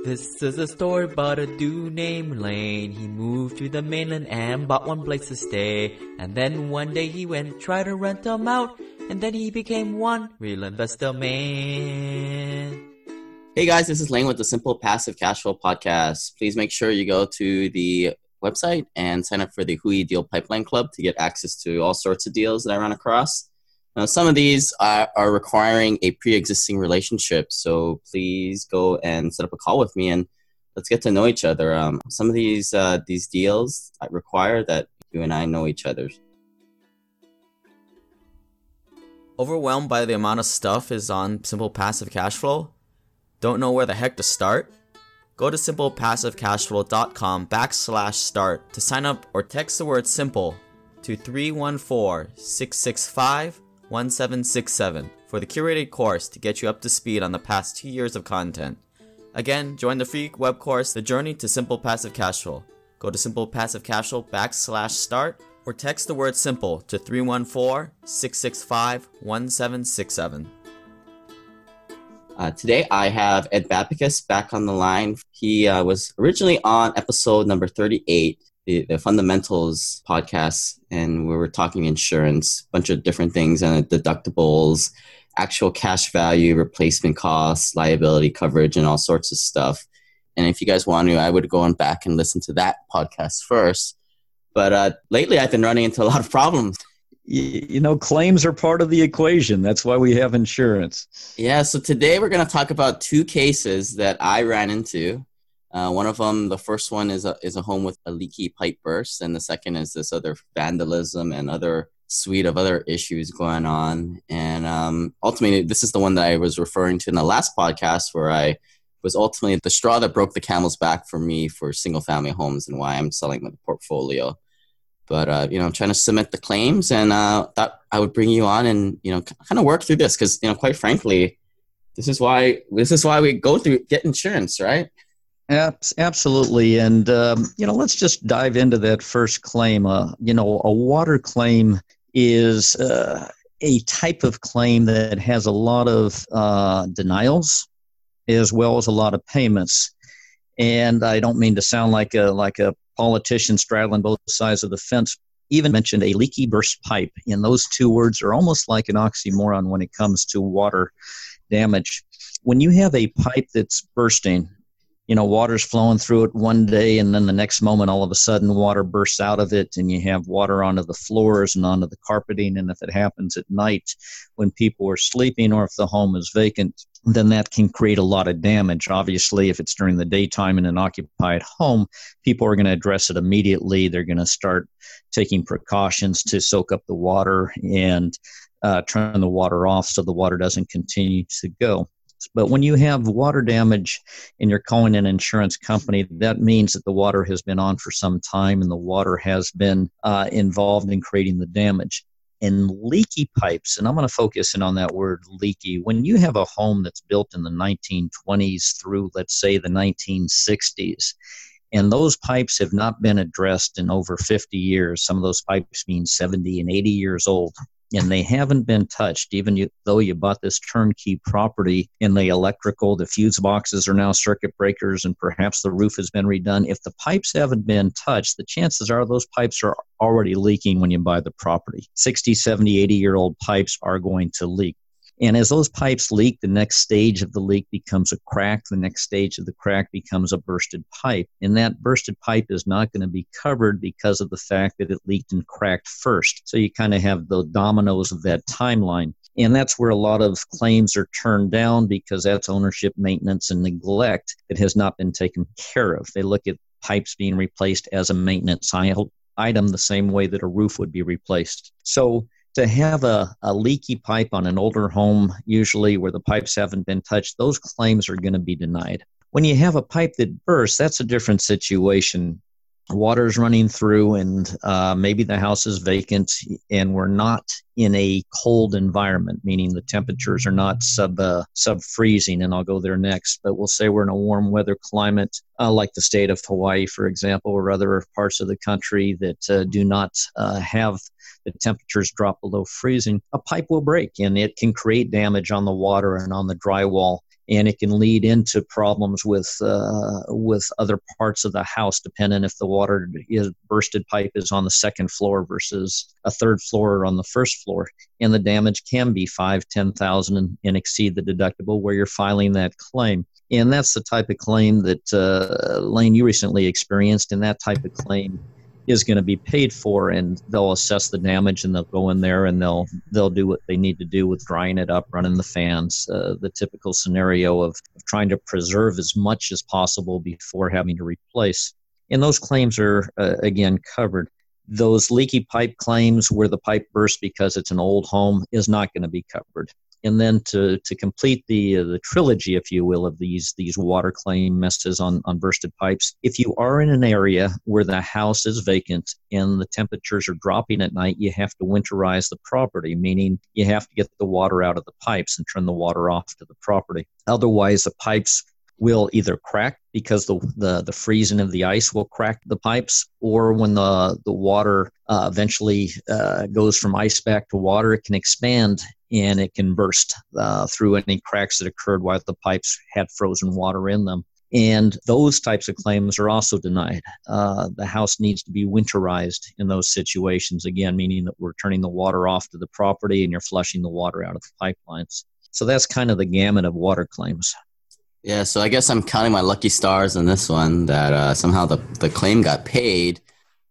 This is a story about a dude named Lane. He moved to the mainland and bought one place to stay. And then one day he went, tried to rent them out. And then he became one real investor man. Hey guys, this is Lane with the Simple Passive Cash Flow Podcast. Please make sure you go to the website and sign up for the Hui Deal Pipeline Club to get access to all sorts of deals that I run across. Now, some of these are requiring a pre-existing relationship, so please go and set up a call with me and let's get to know each other. Some of these deals require that you and I know each other. Overwhelmed by the amount of stuff is on Simple Passive Cash Flow? Don't know where the heck to start? Go to simplepassivecashflow.com/start to sign up or text the word SIMPLE to 314-665-1767 for the curated course to get you up to speed on the past 2 years of content. Again, join the free web course, The Journey to Simple Passive Cash Flow. Go to simplepassivecashflow.com/start or text the word SIMPLE to 314-665-1767. Today I have Ed Babicus back on the line. He was originally on episode number 38, the Fundamentals podcast, and we were talking insurance, a bunch of different things, and deductibles, actual cash value, replacement costs, liability coverage, and all sorts of stuff. And if you guys want to, I would go on back and listen to that podcast first. But lately I've been running into a lot of problems. You know, claims are part of the equation. That's why we have insurance. Yeah, so today we're going to talk about two cases that I ran into. One of them, the first one is a home with a leaky pipe burst, and the second is this other vandalism and other suite of other issues going on. And ultimately, this is the one that I was referring to in the last podcast, where I was ultimately the straw that broke the camel's back for me for single-family homes and why I'm selling my portfolio. But, I'm trying to submit the claims, and thought I would bring you on and, kind of work through this because, quite frankly, this is why we go through, get insurance, right? Absolutely. And, let's just dive into that first claim. A water claim is a type of claim that has a lot of denials as well as a lot of payments. And I don't mean to sound like a politician straddling both sides of the fence. Even mentioned a leaky burst pipe, and those two words are almost like an oxymoron when it comes to water damage. When you have a pipe that's bursting, water's flowing through it one day, and then the next moment, all of a sudden, water bursts out of it, and you have water onto the floors and onto the carpeting. And if it happens at night when people are sleeping or if the home is vacant, then that can create a lot of damage. Obviously, if it's during the daytime in an occupied home, people are going to address it immediately. They're going to start taking precautions to soak up the water and turn the water off so the water doesn't continue to go. But when you have water damage and you're calling an insurance company, that means that the water has been on for some time and the water has been involved in creating the damage. And leaky pipes, and I'm going to focus in on that word leaky. When you have a home that's built in the 1920s through, let's say, the 1960s, and those pipes have not been addressed in over 50 years, some of those pipes mean 70 and 80 years old, and they haven't been touched, though you bought this turnkey property and the electrical, the fuse boxes are now circuit breakers, and perhaps the roof has been redone. If the pipes haven't been touched, the chances are those pipes are already leaking when you buy the property. 60, 70, 80-year-old pipes are going to leak. And as those pipes leak, the next stage of the leak becomes a crack. The next stage of the crack becomes a bursted pipe. And that bursted pipe is not going to be covered because of the fact that it leaked and cracked first. So you kind of have the dominoes of that timeline. And that's where a lot of claims are turned down because that's ownership, maintenance, and neglect that has not been taken care of. They look at pipes being replaced as a maintenance item the same way that a roof would be replaced. So to have a leaky pipe on an older home, usually where the pipes haven't been touched, those claims are going to be denied. When you have a pipe that bursts, that's a different situation. Water's running through and maybe the house is vacant and we're not in a cold environment, meaning the temperatures are not sub-freezing, and I'll go there next. But we'll say we're in a warm weather climate like the state of Hawaii, for example, or other parts of the country that do not have the temperatures drop below freezing. A pipe will break and it can create damage on the water and on the drywall. and it can lead into problems with other parts of the house, depending if the bursted pipe is on the second floor versus a third floor or on the first floor. And the damage can be $5,000-$10,000 and exceed the deductible where you're filing that claim. And that's the type of claim that, Lane, you recently experienced, and that type of claim is going to be paid for, and they'll assess the damage, and they'll go in there and they'll do what they need to do with drying it up, running the fans, the typical scenario of trying to preserve as much as possible before having to replace. And those claims are, again, covered. Those leaky pipe claims where the pipe burst because it's an old home is not going to be covered. And then to complete the trilogy, if you will, of these water claim messes on bursted pipes, if you are in an area where the house is vacant and the temperatures are dropping at night, you have to winterize the property, meaning you have to get the water out of the pipes and turn the water off to the property. Otherwise, the pipes will either crack because the freezing of the ice will crack the pipes, or when the water eventually goes from ice back to water, it can expand and it can burst through any cracks that occurred while the pipes had frozen water in them. And those types of claims are also denied. The house needs to be winterized in those situations, again, meaning that we're turning the water off to the property and you're flushing the water out of the pipelines. So that's kind of the gamut of water claims. Yeah, so I guess I'm counting my lucky stars in this one that somehow the claim got paid.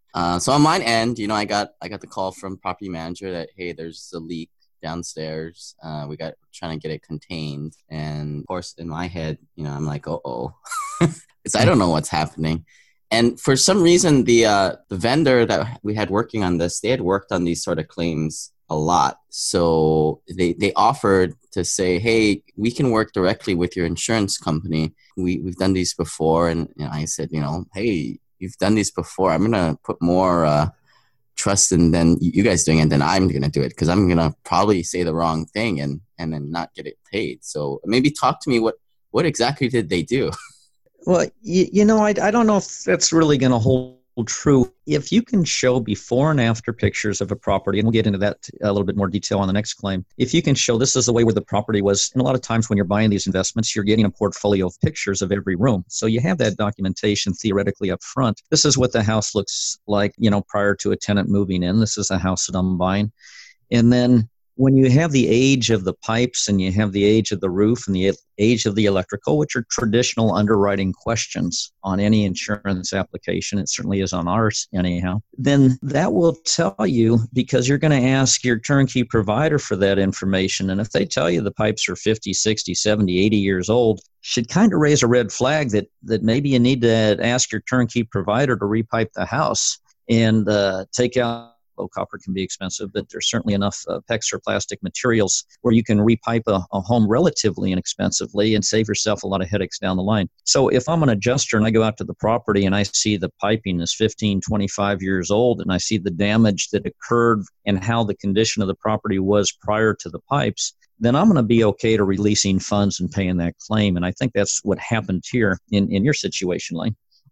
So on my end, I got the call from property manager that, hey, there's a leak downstairs. We got trying to get it contained. And of course, in my head, I'm like, uh-oh, because I don't know what's happening. And for some reason, the vendor that we had working on this, they had worked on these sort of claims a lot. So they offered to say, hey, we can work directly with your insurance company. We've done these before. And I said, hey, you've done these before. I'm going to put more trust in than you guys doing it than I'm going to do it, because I'm going to probably say the wrong thing and then not get it paid. So maybe talk to me. What exactly did they do? Well, I don't know if that's really going to hold true. If you can show before and after pictures of a property, and we'll get into that a little bit more detail on the next claim, if you can show this is the way where the property was, and a lot of times when you're buying these investments, you're getting a portfolio of pictures of every room. So you have that documentation theoretically up front. This is what the house looks like, prior to a tenant moving in. This is a house that I'm buying. And then when you have the age of the pipes and you have the age of the roof and the age of the electrical, which are traditional underwriting questions on any insurance application, it certainly is on ours anyhow, then that will tell you, because you're going to ask your turnkey provider for that information. And if they tell you the pipes are 50, 60, 70, 80 years old, should kind of raise a red flag that maybe you need to ask your turnkey provider to repipe the house and take out. Copper can be expensive, but there's certainly enough PEX or plastic materials where you can repipe a home relatively inexpensively and save yourself a lot of headaches down the line. So if I'm an adjuster and I go out to the property and I see the piping is 15, 25 years old, and I see the damage that occurred and how the condition of the property was prior to the pipes, then I'm going to be okay to releasing funds and paying that claim. And I think that's what happened here in your situation, Lane.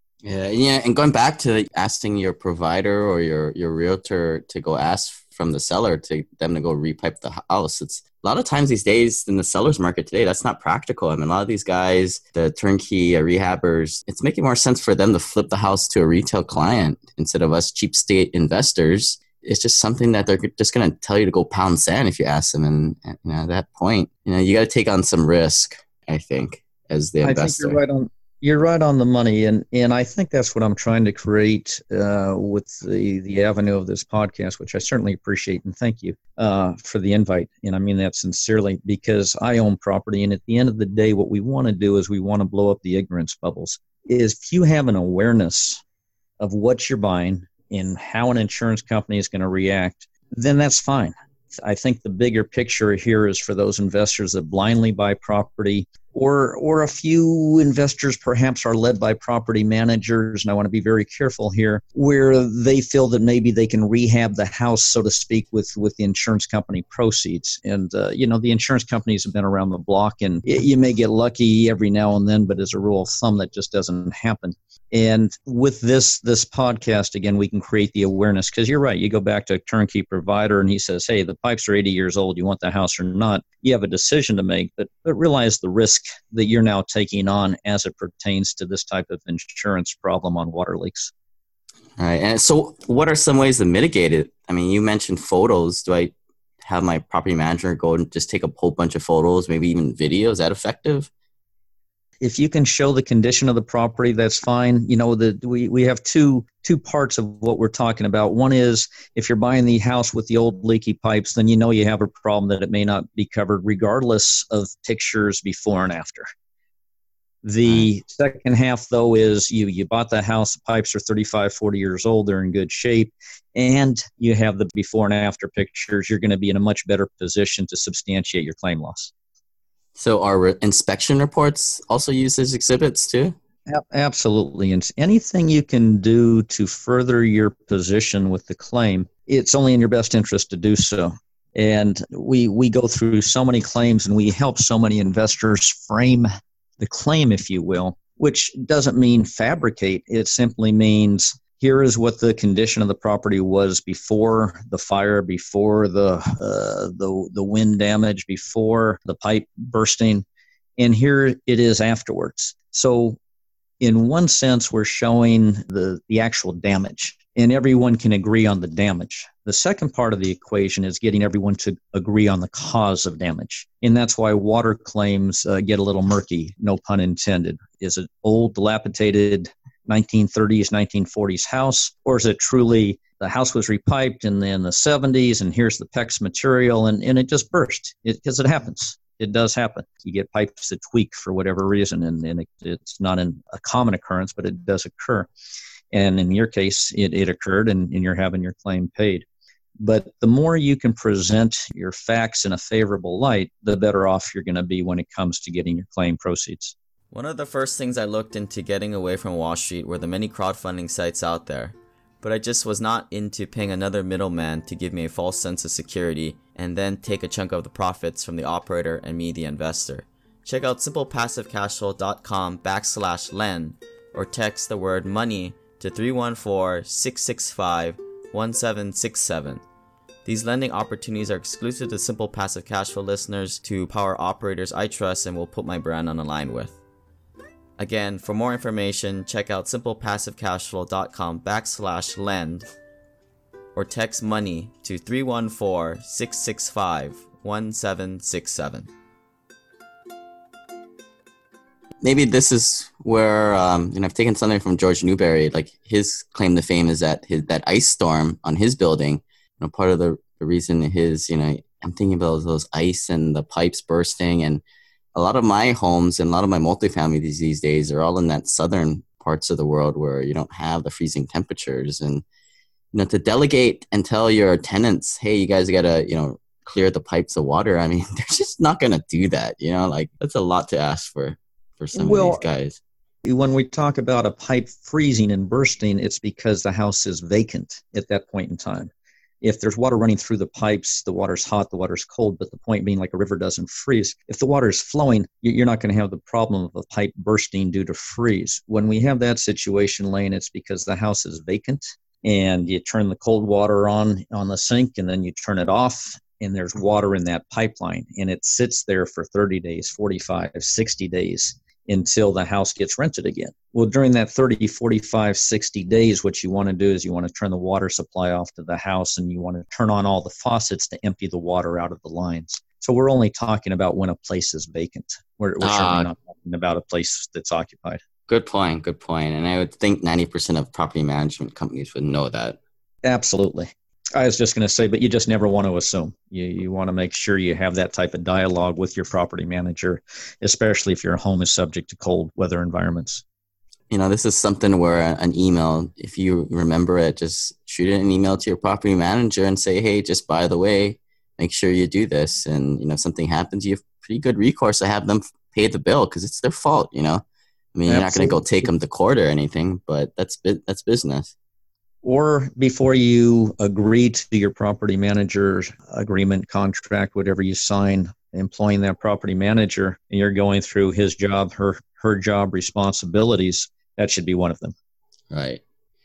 Yeah, and going back to asking your provider or your realtor to go ask from the seller to them to go repipe the house, it's a lot of times these days in the seller's market today, that's not practical. I mean, a lot of these guys, the turnkey rehabbers, it's making more sense for them to flip the house to a retail client instead of us cheap state investors. It's just something that they're just going to tell you to go pound sand if you ask them. And at that point, you got to take on some risk, I think, as the investor. I think you're right on the money, and I think that's what I'm trying to create with the avenue of this podcast, which I certainly appreciate, and thank you for the invite. And I mean that sincerely, because I own property, and at the end of the day, what we want to do is we want to blow up the ignorance bubbles. If you have an awareness of what you're buying and how an insurance company is going to react, then that's fine. I think the bigger picture here is for those investors that blindly buy property, or a few investors perhaps are led by property managers, and I want to be very careful here, where they feel that maybe they can rehab the house, so to speak, with the insurance company proceeds. And, the insurance companies have been around the block, and you may get lucky every now and then, but as a rule of thumb, that just doesn't happen. And with this podcast, again, we can create the awareness, because you're right. You go back to a turnkey provider and he says, hey, the pipes are 80 years old. You want the house or not? You have a decision to make, but realize the risk that you're now taking on as it pertains to this type of insurance problem on water leaks. All right. And so what are some ways to mitigate it? I mean, you mentioned photos. Do I have my property manager go and just take a whole bunch of photos, maybe even video? Is that effective? If you can show the condition of the property, that's fine. We have two parts of what we're talking about. One is if you're buying the house with the old leaky pipes, then you have a problem that it may not be covered regardless of pictures before and after. The second half, though, is you bought the house, the pipes are 35, 40 years old, they're in good shape, and you have the before and after pictures, you're going to be in a much better position to substantiate your claim loss. So are inspection reports also used as exhibits too? Absolutely. And anything you can do to further your position with the claim, it's only in your best interest to do so. And we go through so many claims and we help so many investors frame the claim, if you will, which doesn't mean fabricate. It simply means here is what the condition of the property was before the fire, before the wind damage, before the pipe bursting, and here it is afterwards. So in one sense, we're showing the actual damage, and everyone can agree on the damage. The second part of the equation is getting everyone to agree on the cause of damage, and that's why water claims get a little murky, no pun intended. Is it old, dilapidated 1930s, 1940s house, or is it truly the house was repiped in the 70s and here's the PEX material and it just burst? Because it happens. It does happen. You get pipes that tweak for whatever reason, and it's not a common occurrence, but it does occur. And in your case, it occurred and you're having your claim paid. But the more you can present your facts in a favorable light, the better off you're going to be when it comes to getting your claim proceeds. One of the first things I looked into getting away from Wall Street were the many crowdfunding sites out there, but I just was not into paying another middleman to give me a false sense of security and then take a chunk of the profits from the operator and me, the investor. Check out simplepassivecashflow.com/lend or text the word money to 314-665-1767. These lending opportunities are exclusive to Simple Passive Cashflow listeners, to power operators I trust and will put my brand on the line with. Again, for more information, check out simplepassivecashflow.com/lend or text money to 314-665-1767. Maybe this is where I've taken something from George Newberry. Like his claim to fame is that that ice storm on his building. Part of the reason his, I'm thinking about those ice and the pipes bursting, and a lot of my homes and a lot of my multifamily these days are all in that southern parts of the world where you don't have the freezing temperatures. And, to delegate and tell your tenants, hey, you guys got to, clear the pipes of water. I mean, they're just not going to do that. That's a lot to ask for some of these guys. When we talk about a pipe freezing and bursting, it's because the house is vacant at that point in time. If there's water running through the pipes, the water's hot, the water's cold, but the point being, like a river doesn't freeze. If the water is flowing, you're not going to have the problem of a pipe bursting due to freeze. When we have that situation, Lane, it's because the house is vacant and you turn the cold water on the sink and then you turn it off and there's water in that pipeline and it sits there for 30 days, 45, 60 days until the house gets rented again. Well, during that 30, 45, 60 days, what you want to do is you want to turn the water supply off to the house and you want to turn on all the faucets to empty the water out of the lines. So we're only talking about when a place is vacant. We're certainly not talking about a place that's occupied. Good point. And I would think 90% of property management companies would know that. Absolutely. I was just going to say, but you just never want to assume. You want to make sure you have that type of dialogue with your property manager, especially if your home is subject to cold weather environments. This is something where an email, if you remember it, just shoot an email to your property manager and say, hey, just by the way, make sure you do this. And, if something happens, you have pretty good recourse to have them pay the bill because it's their fault, I mean, you're not going to go take them to court or anything, but that's business. Or before you agree to your property manager's agreement, contract, whatever you sign, employing that property manager, and you're going through his job, her job responsibilities, that should be one of them. Right.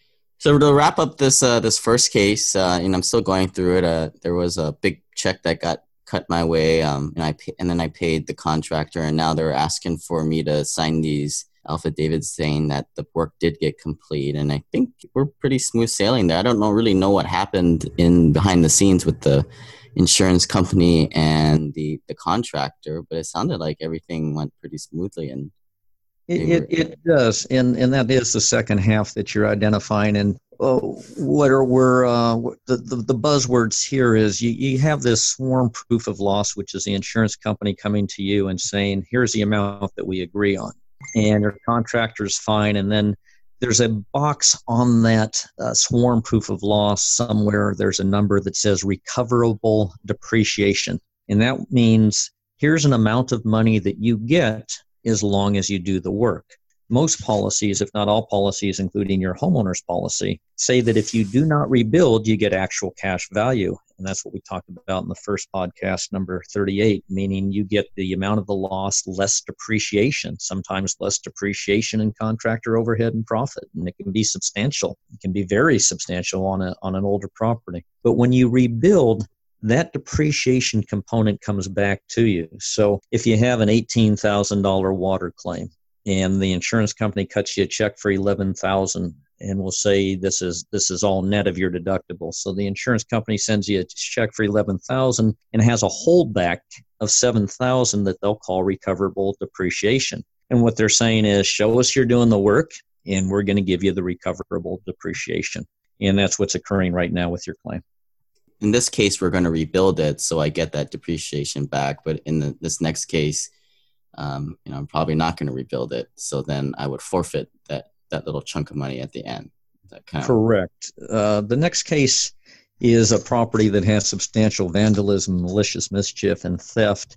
So to wrap up this first case, I'm still going through it. There was a big check that got cut my way, and then I paid the contractor, and now they're asking for me to sign these affidavits saying that the work did get complete. And I think we're pretty smooth sailing there. I don't really know what happened in behind the scenes with the insurance company and the contractor, but it sounded like everything went pretty smoothly. And it does, and that is the second half that you're identifying. And the buzzwords here is you have this sworn proof of loss, which is the insurance company coming to you and saying, here's the amount that we agree on, and your contractor's fine. And then there's a box on that sworn proof of loss somewhere. There's a number that says recoverable depreciation, and that means here's an amount of money that you get as long as you do the work. Most policies, if not all policies, including your homeowner's policy, say that if you do not rebuild, you get actual cash value. And that's what we talked about in the first podcast, number 38, meaning you get the amount of the loss less depreciation, sometimes less depreciation in contractor overhead and profit. And it can be substantial. It can be very substantial on an older property. But when you rebuild, that depreciation component comes back to you. So if you have an $18,000 water claim and the insurance company cuts you a check for $11,000 and will say this is all net of your deductible. So the insurance company sends you a check for $11,000 and has a holdback of $7,000 that they'll call recoverable depreciation. And what they're saying is, show us you're doing the work and we're going to give you the recoverable depreciation. And that's what's occurring right now with your claim. In this case, we're going to rebuild it, so I get that depreciation back. But in this next case, I'm probably not going to rebuild it. So then I would forfeit that little chunk of money at the end. Correct. The next case is a property that has substantial vandalism, malicious mischief, and theft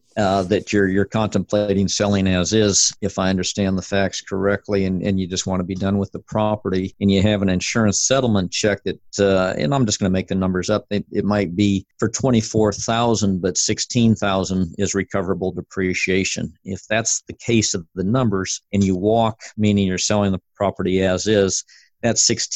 that you're contemplating selling as is, if I understand the facts correctly, and you just want to be done with the property, and you have an insurance settlement check that, and I'm just going to make the numbers up, it might be for $24,000, but $16,000 is recoverable depreciation. If that's the case of the numbers, and you walk, meaning you're selling the property as is, that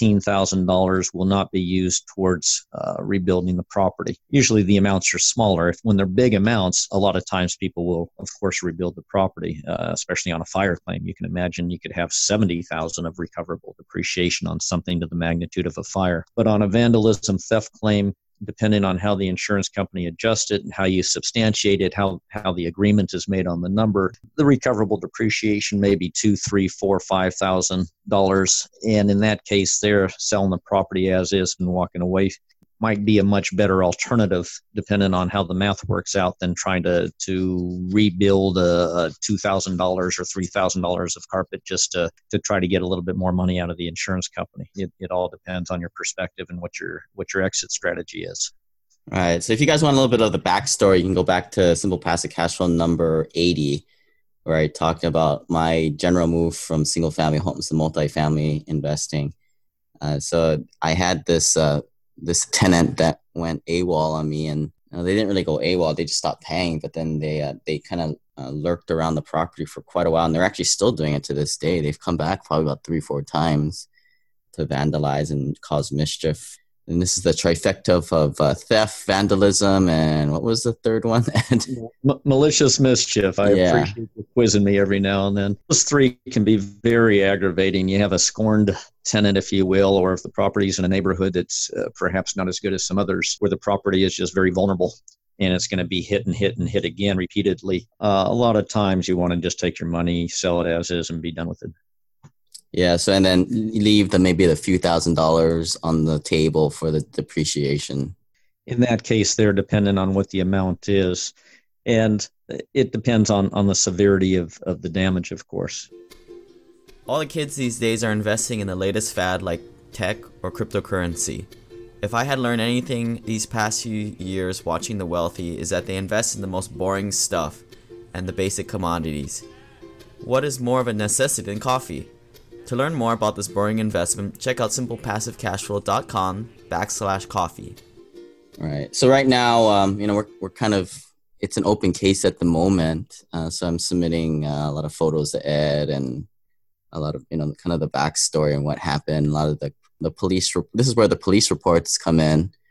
$16,000 will not be used towards rebuilding the property. Usually the amounts are smaller. When they're big amounts, a lot of times people will, of course, rebuild the property, especially on a fire claim. You can imagine you could have $70,000 of recoverable depreciation on something to the magnitude of a fire. But on a vandalism theft claim, depending on how the insurance company adjusts it and how you substantiate it, how the agreement is made on the number, the recoverable depreciation may be $2,000, $3,000, $4,000, $5,000. And in that case, they're selling the property as is and walking away. Might be a much better alternative, depending on how the math works out, than trying to rebuild a $2,000 or $3,000 of carpet just to try to get a little bit more money out of the insurance company. It all depends on your perspective and what your exit strategy is. All right. So if you guys want a little bit of the backstory, you can go back to Simple Passive Cash Flow number 80, where I talked about my general move from single family homes to multifamily investing. So I had this tenant that went AWOL on me, and they didn't really go AWOL. They just stopped paying, but then they kind of lurked around the property for quite a while, and they're actually still doing it to this day. They've come back probably about 3-4 times to vandalize and cause mischief. And this is the trifecta of theft, vandalism, and what was the third one? Malicious mischief. I appreciate you quizzing me every now and then. Those three can be very aggravating. You have a scorned tenant, if you will, or if the property's in a neighborhood that's perhaps not as good as some others, where the property is just very vulnerable and it's going to be hit and hit and hit again repeatedly. A lot of times you want to just take your money, sell it as is, and be done with it. Yeah, so and then leave maybe the few $1,000s on the table for the depreciation. In that case, they're dependent on what the amount is, and it depends on the severity of the damage, of course. All the kids these days are investing in the latest fad like tech or cryptocurrency. If I had learned anything these past few years watching The Wealthy, is that they invest in the most boring stuff and the basic commodities. What is more of a necessity than coffee? To learn more about this boring investment, check out simplepassivecashflow.com/coffee. All right. So right now, we're kind of, it's an open case at the moment. So I'm submitting a lot of photos to Ed and a lot of, kind of the backstory and what happened. A lot of the police, this is where the police reports come in.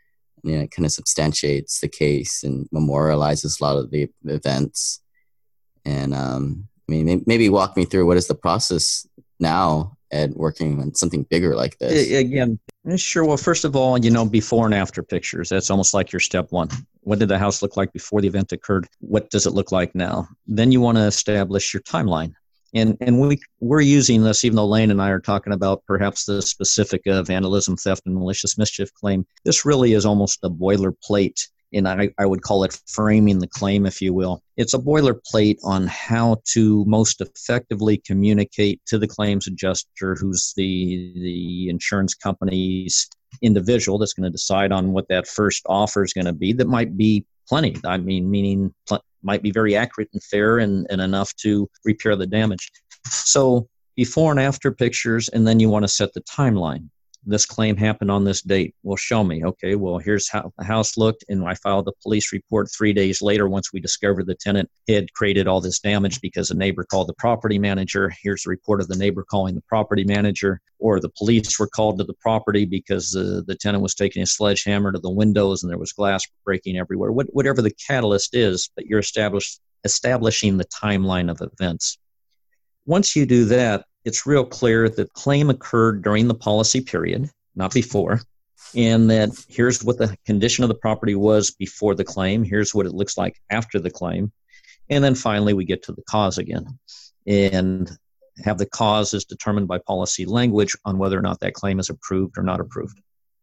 it kind of substantiates the case and memorializes a lot of the events. And maybe walk me through what is the process now at working on something bigger like this. Again, sure. Well, first of all, before and after pictures. That's almost like your step one. What did the house look like before the event occurred? What does it look like now? Then you want to establish your timeline. And we're using this, even though Lane and I are talking about perhaps the specific vandalism, theft, and malicious mischief claim. This really is almost a boilerplate, and I would call it framing the claim, if you will. It's a boilerplate on how to most effectively communicate to the claims adjuster, who's the insurance company's individual that's going to decide on what that first offer is going to be. That might be plenty. Meaning might be very accurate and fair and enough to repair the damage. So before and after pictures, and then you want to set the timeline. This claim happened on this date. Well, show me. Okay, well, here's how the house looked, and I filed a police report 3 days later once we discovered the tenant had created all this damage because a neighbor called the property manager. Here's a report of the neighbor calling the property manager, or the police were called to the property because the tenant was taking a sledgehammer to the windows and there was glass breaking everywhere. Whatever the catalyst is, but you're establishing the timeline of events. Once you do that, it's real clear that claim occurred during the policy period, not before, and that here's what the condition of the property was before the claim, here's what it looks like after the claim, and then finally we get to the cause again, and have the cause is determined by policy language on whether or not that claim is approved or not approved.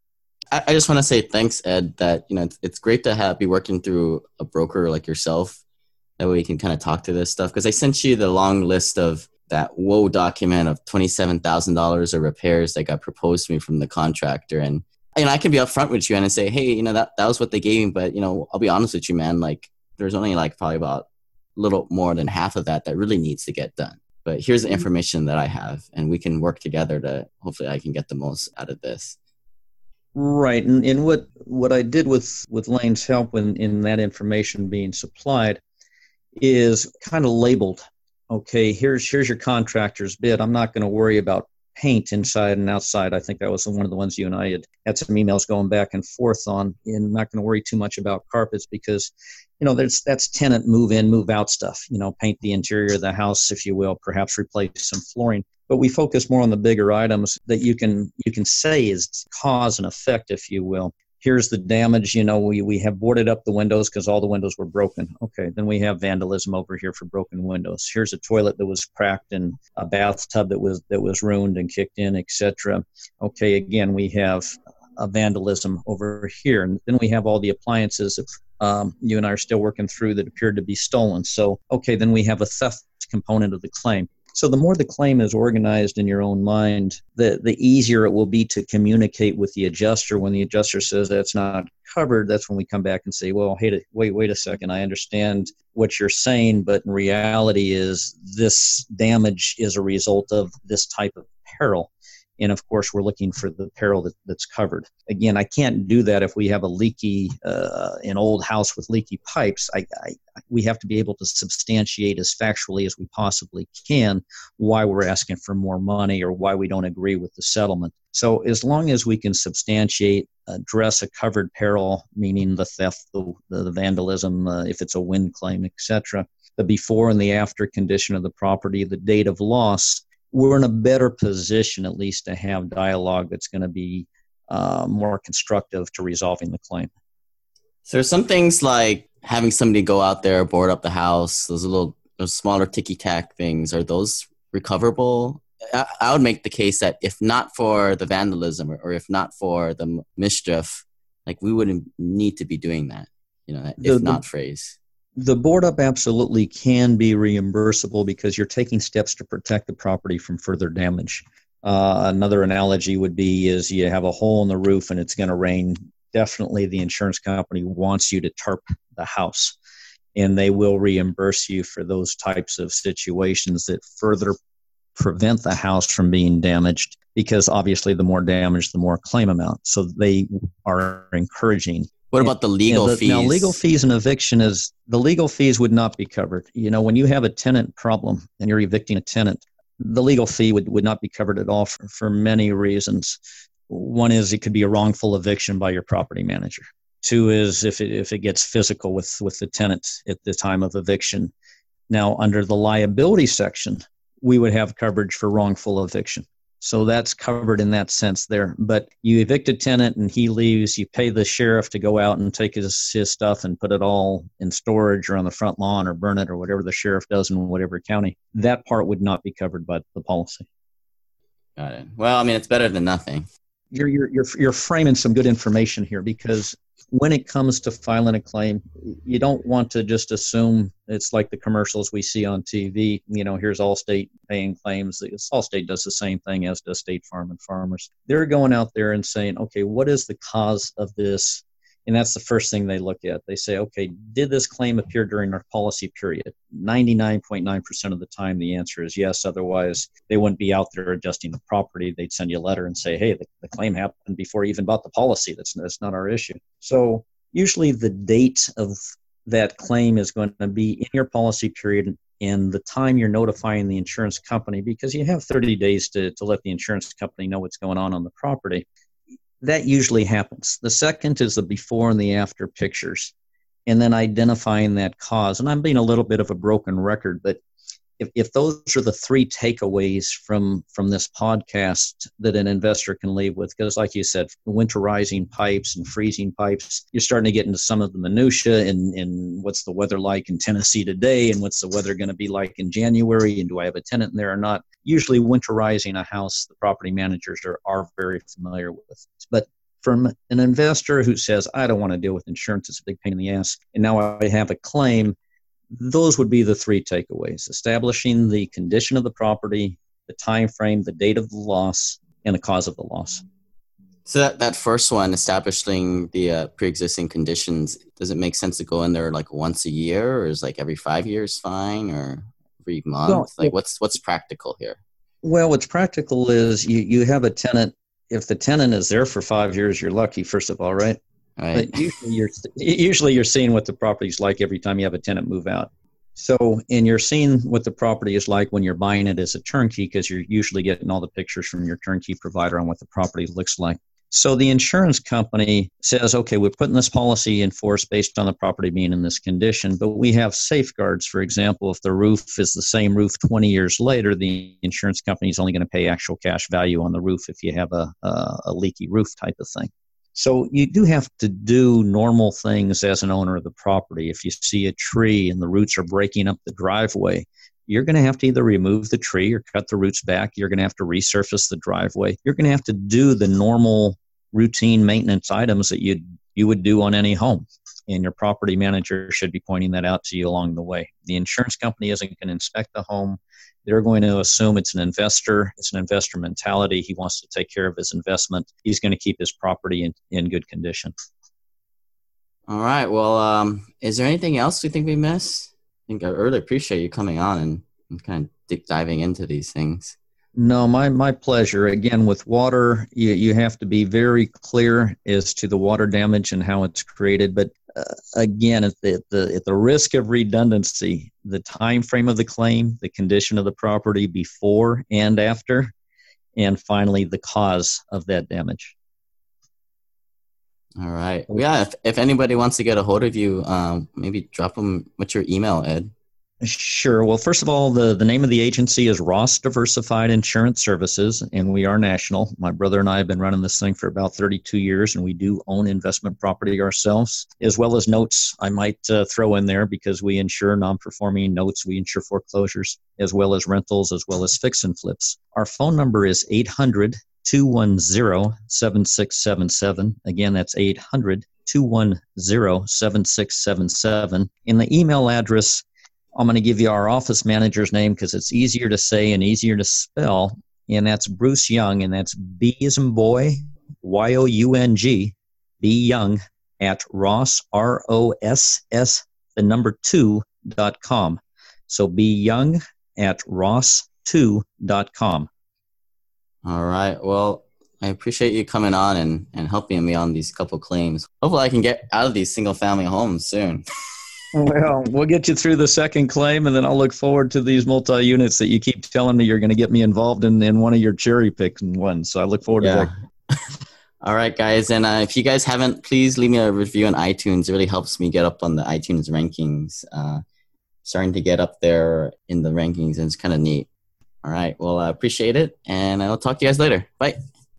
I just want to say thanks, Ed, that it's great to be working through a broker like yourself. That way we can kind of talk to this stuff, because I sent you the long list of that woe document of $27,000 of repairs that got proposed to me from the contractor. And, I can be upfront with you and say, hey, that was what they gave me. But, I'll be honest with you, man, there's only probably about a little more than half of that really needs to get done. But here's the information that I have, and we can work together to hopefully I can get the most out of this. Right. And what I did with Lane's help in that information being supplied is kind of labeled. Okay, here's your contractor's bid. I'm not going to worry about paint inside and outside. I think that was one of the ones you and I had some emails going back and forth on. And I'm not going to worry too much about carpets because, that's tenant move in, move out stuff. Paint the interior of the house, if you will, perhaps replace some flooring. But we focus more on the bigger items that you can say is cause and effect, if you will. Here's the damage, we have boarded up the windows because all the windows were broken. Okay, then we have vandalism over here for broken windows. Here's a toilet that was cracked and a bathtub that was ruined and kicked in, etc. Okay, again, we have a vandalism over here. And then we have all the appliances that you and I are still working through that appeared to be stolen. So, okay, then we have a theft component of the claim. So the more the claim is organized in your own mind, the easier it will be to communicate with the adjuster. When the adjuster says that's not covered, that's when we come back and say, well, hey, wait a second. I understand what you're saying, but in reality is this damage is a result of this type of peril. And of course, we're looking for the peril that's covered. Again, I can't do that if we have an old house with leaky pipes. We have to be able to substantiate as factually as we possibly can why we're asking for more money or why we don't agree with the settlement. So as long as we can substantiate, address a covered peril, meaning the theft, the vandalism, if it's a wind claim, etc., the before and the after condition of the property, the date of loss, we're in a better position at least to have dialogue that's going to be more constructive to resolving the claim. So there's some things like having somebody go out there, board up the house, those smaller ticky-tack things, are those recoverable? I would make the case that if not for the vandalism or if not for the mischief, we wouldn't need to be doing that, that phrase. The board up absolutely can be reimbursable because you're taking steps to protect the property from further damage. Another analogy would be is you have a hole in the roof and it's going to rain. Definitely the insurance company wants you to tarp the house, and they will reimburse you for those types of situations that further prevent the house from being damaged, because obviously the more damage, the more claim amount. So they are encouraging. What about the legal fees? Now, legal fees and eviction the legal fees would not be covered. When you have a tenant problem and you're evicting a tenant, the legal fee would not be covered at all for many reasons. One is it could be a wrongful eviction by your property manager. Two is if it gets physical with the tenant at the time of eviction. Now, under the liability section, we would have coverage for wrongful eviction. So that's covered in that sense there. But you evict a tenant and he leaves, you pay the sheriff to go out and take his stuff and put it all in storage or on the front lawn or burn it or whatever the sheriff does in whatever county. That part would not be covered by the policy. Got it. Well, I mean, it's better than nothing. You're framing some good information here, because when it comes to filing a claim, you don't want to just assume it's like the commercials we see on TV. Here's Allstate paying claims. Allstate does the same thing, as does State Farm and Farmers. They're going out there and saying, okay, what is the cause of this? And that's the first thing they look at. They say, okay, did this claim appear during our policy period? 99.9% of the time, the answer is yes. Otherwise, they wouldn't be out there adjusting the property. They'd send you a letter and say, hey, the claim happened before you even bought the policy. That's not our issue. So usually the date of that claim is going to be in your policy period and the time you're notifying the insurance company, because you have 30 days to let the insurance company know what's going on the property. That usually happens. The second is the before and the after pictures, and then identifying that cause. And I'm being a little bit of a broken record, but if those are the three takeaways from this podcast that an investor can leave with, because like you said, winterizing pipes and freezing pipes, you're starting to get into some of the minutia and what's the weather like in Tennessee today, and what's the weather going to be like in January, and do I have a tenant in there or not? Usually winterizing a house, the property managers are very familiar with. But from an investor who says, I don't want to deal with insurance, it's a big pain in the ass, and now I have a claim, those would be the three takeaways: establishing the condition of the property, the time frame, the date of the loss, and the cause of the loss. So that first one, establishing the pre-existing conditions, does it make sense to go in there like once a year, or is like every 5 years fine, or every month? Well, what's practical here? Well, what's practical is you have a tenant. If the tenant is there for 5 years, you're lucky, first of all, right? Right. But usually you're seeing what the property's like every time you have a tenant move out. So, and you're seeing what the property is like when you're buying it as a turnkey, because you're usually getting all the pictures from your turnkey provider on what the property looks like. So the insurance company says, okay, we're putting this policy in force based on the property being in this condition, but we have safeguards. For example, if the roof is the same roof 20 years later, the insurance company is only going to pay actual cash value on the roof if you have a leaky roof type of thing. So you do have to do normal things as an owner of the property. If you see a tree and the roots are breaking up the driveway, you're going to have to either remove the tree or cut the roots back. You're going to have to resurface the driveway. You're going to have to do the normal routine maintenance items that you would do on any home. And your property manager should be pointing that out to you along the way. The insurance company isn't going to inspect the home. They're going to assume it's an investor. It's an investor mentality. He wants to take care of his investment. He's going to keep his property in good condition. All right. Well, is there anything else you think we missed? I really appreciate you coming on and kind of deep diving into these things. No, my pleasure. Again, with water, you have to be very clear as to the water damage and how it's created. But again, at the risk of redundancy, the time frame of the claim, the condition of the property before and after, and finally the cause of that damage. All right. Yeah, if anybody wants to get a hold of you, maybe drop them. What's your email, Ed? Sure. Well, first of all, the name of the agency is Ross Diversified Insurance Services, and we are national. My brother and I have been running this thing for about 32 years, and we do own investment property ourselves, as well as notes I might throw in there, because we insure non-performing notes. We insure foreclosures, as well as rentals, as well as fix and flips. Our phone number is 800-210-7677. Again, that's 800-210-7677. And the email address, I'm going to give you our office manager's name because it's easier to say and easier to spell, and that's Bruce Young, and that's B as in boy, Y-O-U-N-G, B Young, at Ross, R-O-S-S, 2.com. So B Young at Ross2.com. All right. Well, I appreciate you coming on and helping me on these couple claims. Hopefully I can get out of these single-family homes soon. Well, we'll get you through the second claim, and then I'll look forward to these multi-units that you keep telling me you're going to get me involved in one of your cherry picking ones. So I look forward to that. All right, guys. And if you guys haven't, please leave me a review on iTunes. It really helps me get up on the iTunes rankings. Starting to get up there in the rankings, and it's kind of neat. All right. Well, I appreciate it, and I'll talk to you guys later. Bye.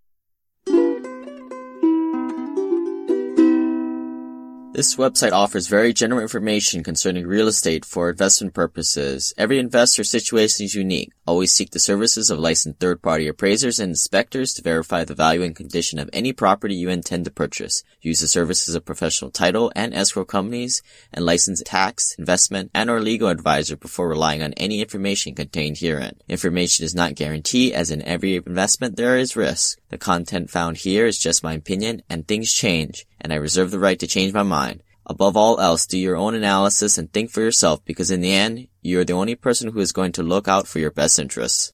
This website offers very general information concerning real estate for investment purposes. Every investor's situation is unique. Always seek the services of licensed third-party appraisers and inspectors to verify the value and condition of any property you intend to purchase. Use the services of professional title and escrow companies and licensed tax, investment, and or legal advisor before relying on any information contained herein. Information is not guaranteed, as in every investment there is risk. The content found here is just my opinion, and things change, and I reserve the right to change my mind. Above all else, do your own analysis and think for yourself, because in the end, you are the only person who is going to look out for your best interests.